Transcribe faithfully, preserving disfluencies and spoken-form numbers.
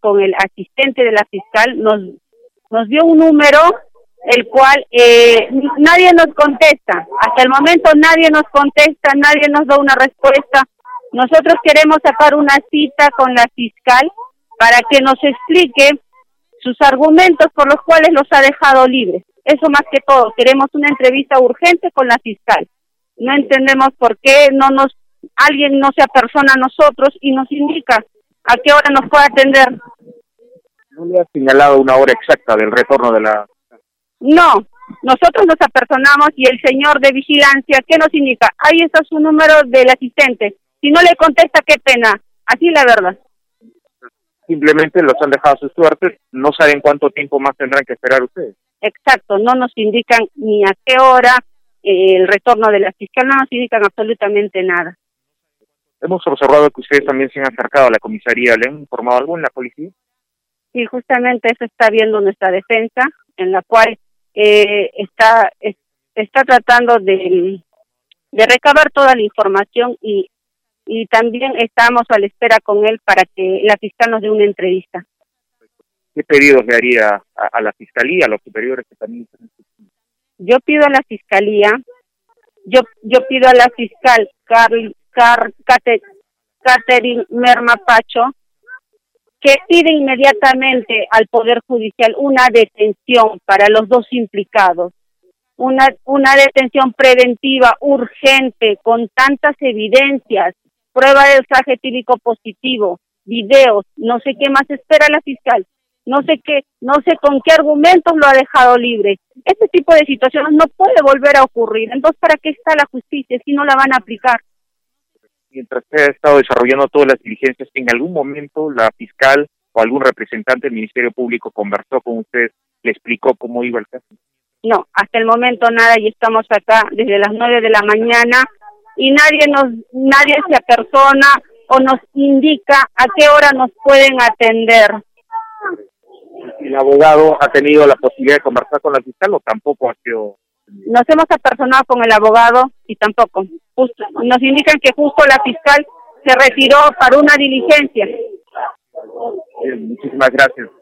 con el asistente de la fiscal, nos, nos dio un número, el cual eh, nadie nos contesta. Hasta el momento nadie nos contesta, nadie nos da una respuesta. Nosotros queremos sacar una cita con la fiscal para que nos explique sus argumentos por los cuales los ha dejado libres. Eso más que todo, queremos una entrevista urgente con la fiscal. No entendemos por qué no nos alguien no se apersona a nosotros y nos indica a qué hora nos puede atender. ¿No le ha señalado una hora exacta del retorno de la...? No, nosotros nos apersonamos y el señor de vigilancia, ¿qué nos indica? Ahí está su número del asistente. Si no le contesta, qué pena. Así la verdad. Simplemente los han dejado a su suerte, no saben cuánto tiempo más tendrán que esperar ustedes. Exacto, no nos indican ni a qué hora eh, el retorno de la fiscal, no nos indican absolutamente nada. Hemos observado que ustedes también se han acercado a la comisaría. ¿Le han informado algo en la policía? Sí, justamente eso está viendo nuestra defensa, en la cual eh, está es, está tratando de, de recabar toda la información y y también estamos a la espera con él para que la fiscal nos dé una entrevista. ¿Qué pedidos le haría a, a la fiscalía, a los superiores que también están? Yo pido a la fiscalía, yo yo pido a la fiscal Carl, Carl, Kate, Catherine Merma Pacho que pide inmediatamente al Poder Judicial una detención para los dos implicados. Una, una detención preventiva urgente con tantas evidencias, prueba de ultraje etílico positivo, videos, no sé qué más espera la fiscal, no sé qué, no sé con qué argumentos lo ha dejado libre. Este tipo de situaciones no puede volver a ocurrir. Entonces, ¿para qué está la justicia si no la van a aplicar? Mientras se ha estado desarrollando todas las diligencias, ¿en algún momento la fiscal o algún representante del Ministerio Público conversó con usted, le explicó cómo iba el caso? No, hasta el momento nada, y estamos acá desde las nueve de la mañana y nadie nos, nadie se apersona o nos indica a qué hora nos pueden atender. ¿El abogado ha tenido la posibilidad de conversar con la fiscal o tampoco ha sido? Nos hemos apersonado con el abogado y tampoco. Justo, nos indican que justo la fiscal se retiró para una diligencia. Bien, muchísimas gracias.